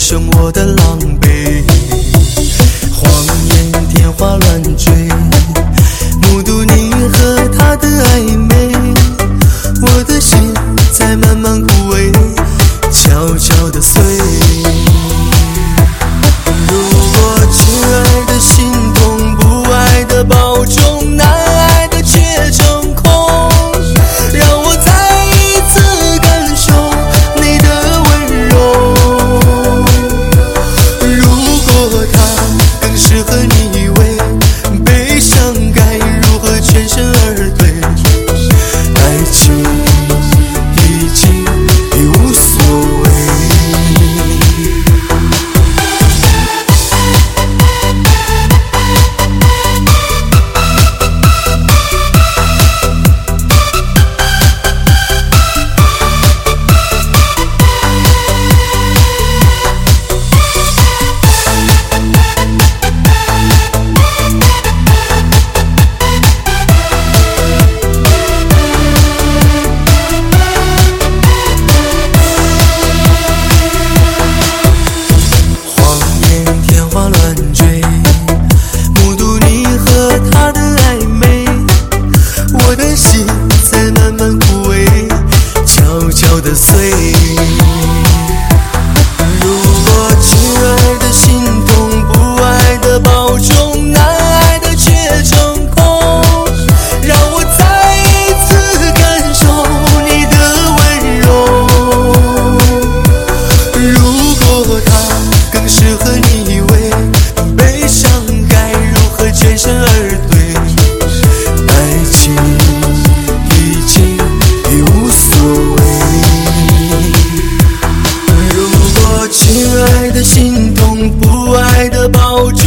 生我的狼狈。谎言天花乱坠，目睹你和他的暧昧，我的心在慢慢枯萎，悄悄地碎。如果真爱的心痛，不爱的保重，难爱的却成空，让我再一次感受你的温柔。如果他更适合你以为，悲伤该如何全身而退？爱情已经已无所谓。碎。如果真爱的心痛，不爱的保重，难爱的却成空，让我再一次感受你的温柔。如果他更适合你以为，悲伤该如何全身而退？爱情已经已无所谓。亲爱的心痛，不爱的保重。